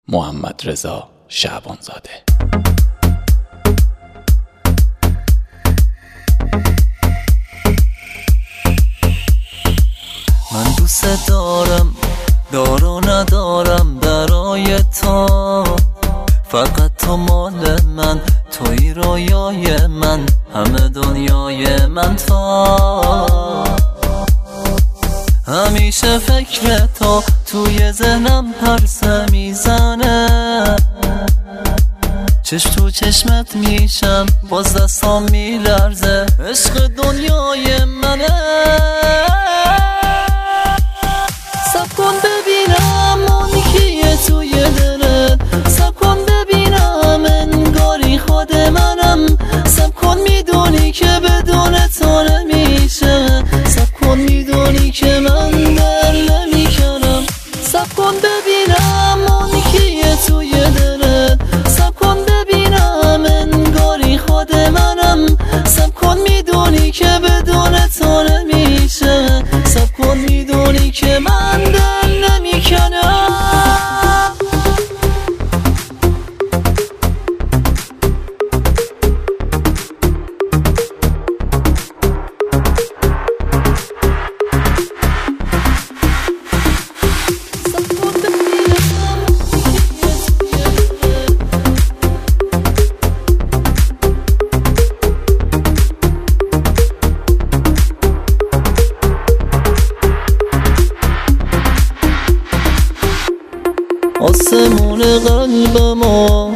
محمدرضا شعبانزاده. من دوست دارم، دار و ندارم برای تو، فقط تو مال من، توی رویای من، همه دنیای من تو. همیشه فکر تو توی ذهنم پرسه میزنه، چشم تو چشمت میشم باز دستام میلرزه، عشق دنیای منه. سب کن ببینم اون کیه توی دلت، سب کن ببینم انگاری خود منم، سب کن میدونی که بدون تو نمیشه، سب کن میدونی که من دل نمیکنم. سب کن ببینم اون کیه توی دلت، سب کن ببینم انگاری خود منم، سب کن میدونی که بدون تو نمیشه، سب کن میدونی که من دل نمیکنم. آسمون قلبمو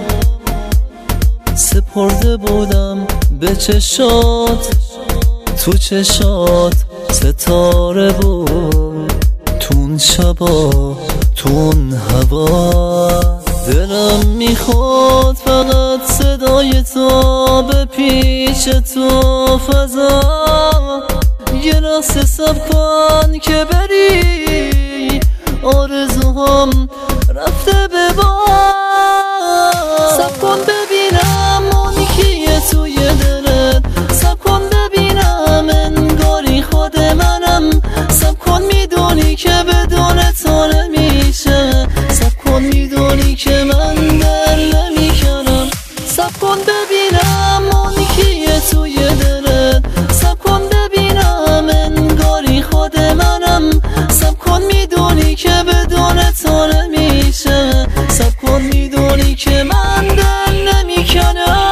سپرده بودم به چشات، تو چشات ستاره بود، تون شبا تون هوا. دلم میخواد فقط صدای تو به پیش تو فضا، یه لحظه صبر کن که بری، آرزوهام رفته به باد. سب کن ببینم اون کیه توی دلت، سب کن ببینم انگاری خود منم، سب کن میدونی که بدون تو نمیشه، سب کن میدونی که من دل نمیکنم. سب کن ببینم اون کیه توی دلت، سب کن ببینم انگاری خود منم، سب کن میدونی که بدون تو نمیشه، سب کن میدونی که من دل نمیکنم.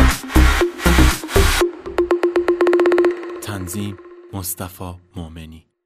تنظیم مصطفی مومنی.